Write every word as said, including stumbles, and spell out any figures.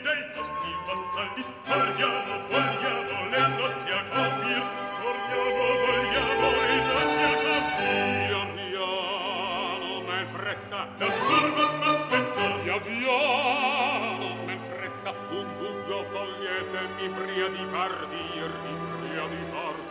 dei nostri vassalli. Torniamo, vogliamo le nozze a compir. Torniamo, vogliamo le nozze a compir. Piano, men fretta, la turba m'aspetta. Via piano, men fretta, un dubbio toglietemi pria di partir, pria di partir.